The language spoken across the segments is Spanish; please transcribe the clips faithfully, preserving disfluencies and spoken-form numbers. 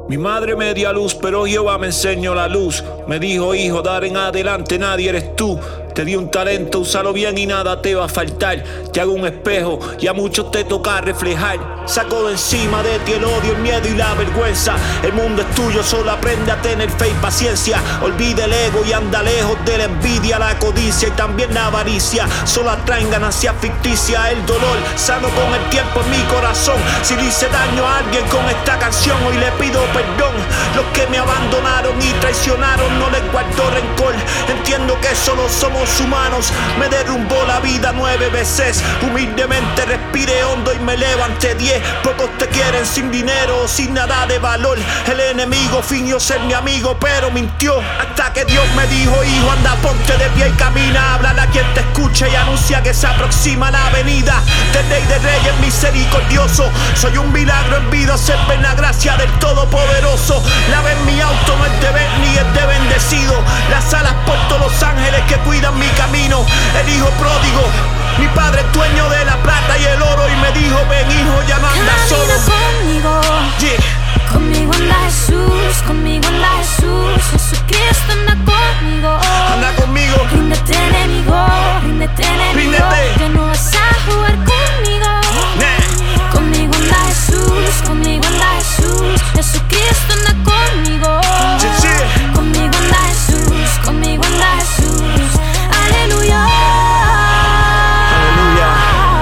Mi madre me dio a luz, pero Jehová me enseñó la luz. Me dijo, hijo, dar en adelante nadie eres tú. Te di un talento, úsalo bien y nada te va a faltar. Te hago un espejo y a muchos te toca reflejar. Saco de encima de ti el odio, el miedo y la vergüenza. El mundo es tuyo, solo aprende a tener fe y paciencia. Olvida el ego y anda lejos de la envidia, la codicia y también la avaricia. Solo atraen ganancia ficticia, el dolor sano con el tiempo en mi corazón. Si le hice daño a alguien con esta canción, hoy le pido perdón. Los que me abandonaron y traicionaron, no les guardo rencor. Entiendo que solo somos humanos. Me derrumbó la vida nueve veces. Humildemente respiré hondo y me levanté diez. Pocos te quieren sin dinero o sin nada de valor. El enemigo fingió ser mi amigo, pero mintió. Hasta que Dios me dijo, hijo, anda, ponte de pie y camina. Háblale a quien te escuche y anuncia que se aproxima la venida del Rey de Reyes misericordioso. Soy un milagro en vida, observen la gracia del Todopoderoso. La ven mi auto, no es de ver ni es de bendecido. Las alas por todos los ángeles que cuidan mi camino. El hijo pródigo, mi padre es dueño de la plata y el oro, y me dijo, ven hijo, ya no andas solo. Conmigo, yeah. Conmigo anda Jesús, conmigo anda Jesús. Jesucristo anda conmigo. Anda conmigo. Ríndete, enemigo, ríndete, enemigo. Ríndete. Ya no vas a jugar conmigo. Nah. Conmigo anda Jesús, conmigo anda Jesús. Jesucristo anda conmigo. Sí, sí. Conmigo anda Jesús, conmigo anda Jesús. Aleluya. Aleluya.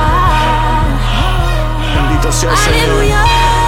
Bendito sea el Señor. Aleluya.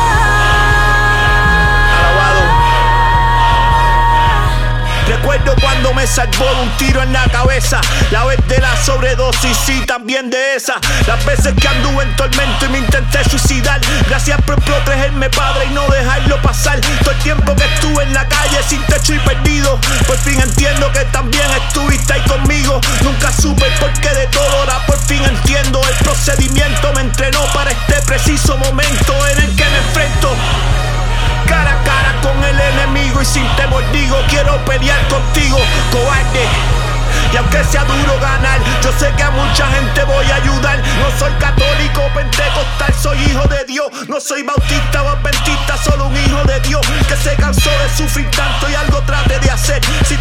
Recuerdo cuando me salvó de un tiro en la cabeza, la vez de la sobredosis y también de esa. Las veces que anduve en tormento y me intenté suicidar. Gracias por protegerme, Padre, y no dejarlo pasar. Todo el tiempo que estuve en la calle sin techo y perdido, por fin entiendo que también estuviste ahí conmigo. Nunca supe el porqué de todo, ahora por fin entiendo. El procedimiento me entrenó para este preciso momento en el que me enfrento cara a cara con el enemigo, y sin temor digo, quiero pelear contigo, cobarde. Y aunque sea duro ganar, yo sé que a mucha gente voy a ayudar. No soy católico o pentecostal, soy hijo de Dios. No soy bautista o adventista, solo un hijo de Dios que se cansó de sufrir tanto y algo trate de hacer. Si